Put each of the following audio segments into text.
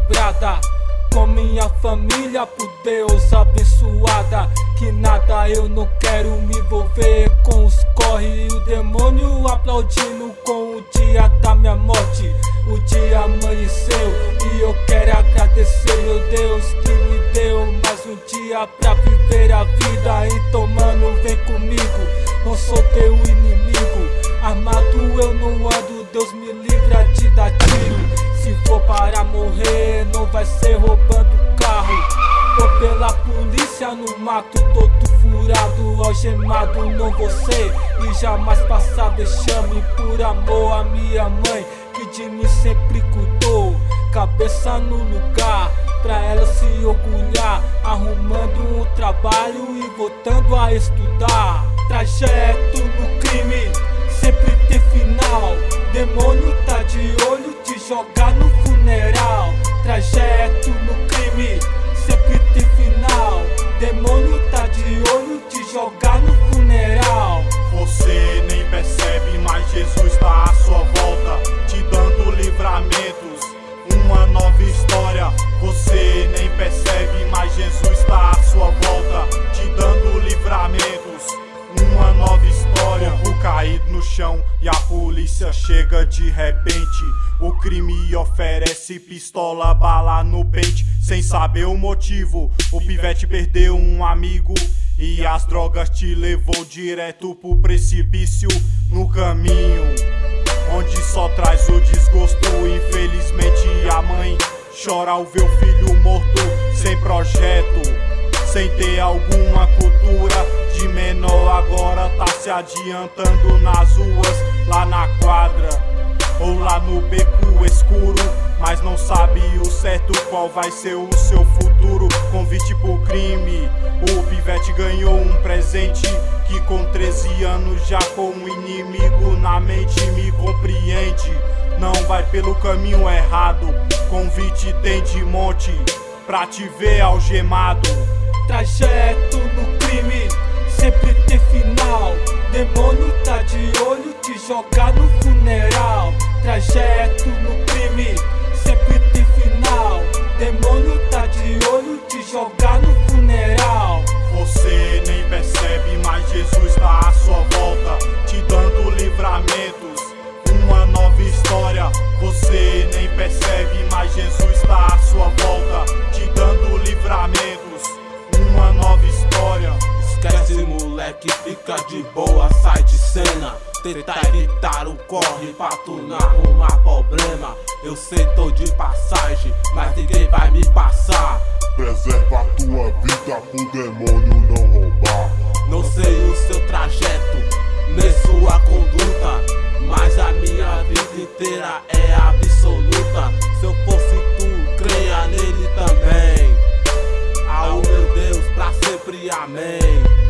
quebrada, com minha família por Deus abençoada. Que nada eu não quero me envolver com os corre e o demônio aplaudindo com o dia da minha morte. O dia amanheceu e eu quero agradecer, meu Deus, que me deu mais um dia pra viver a vida. Então mano, vem comigo, não sou teu inimigo. Armado eu não ando, Deus me livra de dar tiro. Se for para morrer, não vai ser roubando carro ou pela polícia no mato, todo furado, algemado não vou ser e jamais passar vexame. Por amor à minha mãe, que de mim sempre cuidou, cabeça no lugar pra ela se orgulhar, arrumando um trabalho e voltando a estudar. Trajeto no crime sempre tem final, demônio tá de olho, te jogar no funeral. Trajeto no crime sempre tem final, demônio tá de olho, te jogar no funeral. Você nem percebe, mas Jesus tá à sua volta, te dando livramentos, uma nova história. Você nem percebe, mas Jesus tá à sua volta, te dando livramentos, uma nova história. O caído no chão e a polícia chega de repente. O crime oferece pistola, bala no pente, sem saber o motivo. O pivete perdeu um amigo e as drogas te levou direto pro precipício. No caminho onde só traz o desgosto, infelizmente a mãe chora ao ver o filho morto, sem projeto, sem ter alguma cultura. De menor agora tá se adiantando nas ruas, lá na quadra ou lá no beco escuro, mas não sabe o certo qual vai ser o seu futuro. Convite por crime, o pivete ganhou um presente, que com 13 anos já com um inimigo na mente. Me compreende, não vai pelo caminho errado, convite tem de monte pra te ver algemado. Trajeto no crime sempre tem final, demônio tá de olho, te jogar no funeral. Trajeto no crime sempre tem final, demônio tá de olho, te jogar no funeral. Você nem percebe, mas Jesus tá à sua volta, te dando livramentos, uma nova história. Você nem percebe, mas Jesus tá à sua volta, te dando livramentos, uma nova história. Esquece moleque, fica de boa, sai de cena. Tentar evitar o corre pra tu não arrumar problema. Eu sei, tô de passagem, mas ninguém vai me passar. Preserva a tua vida pro demônio não roubar. Não sei o seu trajeto, nem sua conduta, mas a minha vida inteira é absoluta. Se eu fosse tu, creia nele também. Ao meu Deus, pra sempre, amém.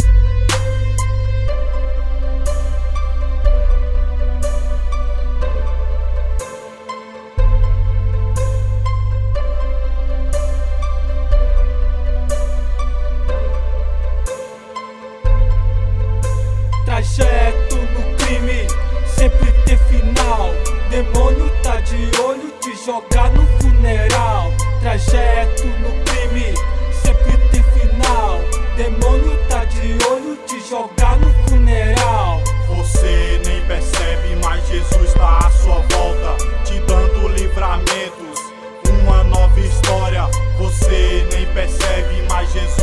Trajeto no crime sempre tem final, demônio tá de olho, te jogar no funeral. Trajeto no crime sempre tem final, demônio tá de olho, te jogar no funeral. Você nem percebe, mas Jesus tá à sua volta, te dando livramentos, uma nova história. Você nem percebe, mas Jesus